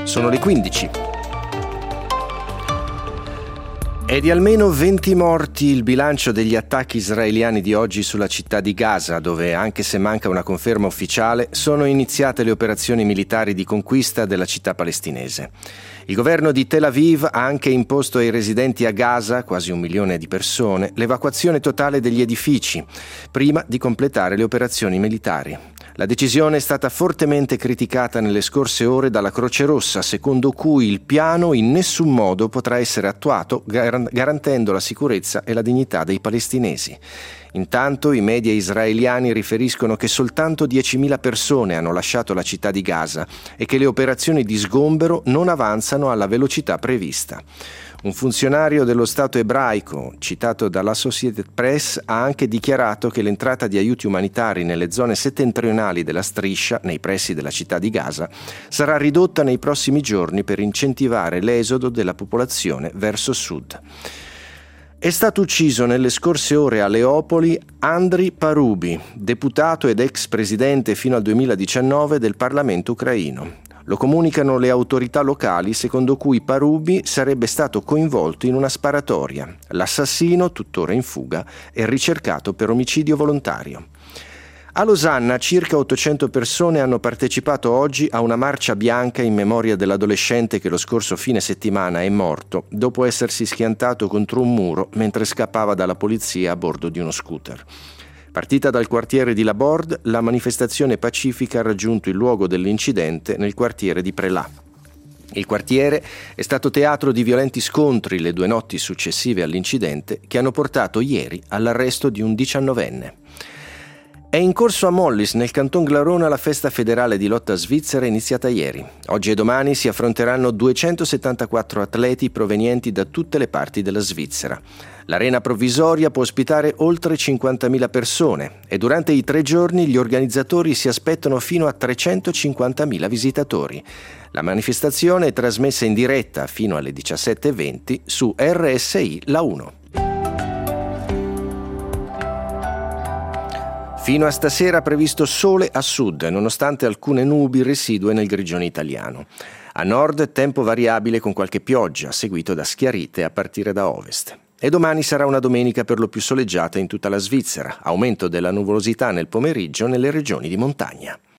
Sono le 15. È di almeno 20 morti il bilancio degli attacchi israeliani di oggi sulla città di Gaza, dove, anche se manca una conferma ufficiale, sono iniziate le operazioni militari di conquista della città palestinese. Il governo di Tel Aviv ha anche imposto ai residenti a Gaza, quasi 1 milione di persone, l'evacuazione totale degli edifici, prima di completare le operazioni militari. La decisione è stata fortemente criticata nelle scorse ore dalla Croce Rossa, secondo cui il piano in nessun modo potrà essere attuato garantendo la sicurezza e la dignità dei palestinesi. Intanto i media israeliani riferiscono che soltanto 10.000 persone hanno lasciato la città di Gaza e che le operazioni di sgombero non avanzano alla velocità prevista. Un funzionario dello Stato ebraico, citato dall'Associated Press, ha anche dichiarato che l'entrata di aiuti umanitari nelle zone settentrionali della striscia, nei pressi della città di Gaza, sarà ridotta nei prossimi giorni per incentivare l'esodo della popolazione verso sud. È stato ucciso nelle scorse ore a Leopoli Andriy Parubi, deputato ed ex presidente fino al 2019 del Parlamento ucraino. Lo comunicano le autorità locali, secondo cui Parubi sarebbe stato coinvolto in una sparatoria. L'assassino, tuttora in fuga, è ricercato per omicidio volontario. A Losanna circa 800 persone hanno partecipato oggi a una marcia bianca in memoria dell'adolescente che lo scorso fine settimana è morto dopo essersi schiantato contro un muro mentre scappava dalla polizia a bordo di uno scooter. Partita dal quartiere di Laborde, la manifestazione pacifica ha raggiunto il luogo dell'incidente nel quartiere di Prelà. Il quartiere è stato teatro di violenti scontri le 2 notti successive all'incidente che hanno portato ieri all'arresto di un 19enne. È in corso a Mollis, nel canton Glarona, la festa federale di lotta svizzera iniziata ieri. Oggi e domani si affronteranno 274 atleti provenienti da tutte le parti della Svizzera. L'arena provvisoria può ospitare oltre 50.000 persone e durante i 3 giorni gli organizzatori si aspettano fino a 350.000 visitatori. La manifestazione è trasmessa in diretta fino alle 17:20 su RSI La 1. Fino a stasera previsto sole a sud, nonostante alcune nubi residue nel grigione italiano. A nord tempo variabile con qualche pioggia, seguito da schiarite a partire da ovest. E domani sarà una domenica per lo più soleggiata in tutta la Svizzera, aumento della nuvolosità nel pomeriggio nelle regioni di montagna.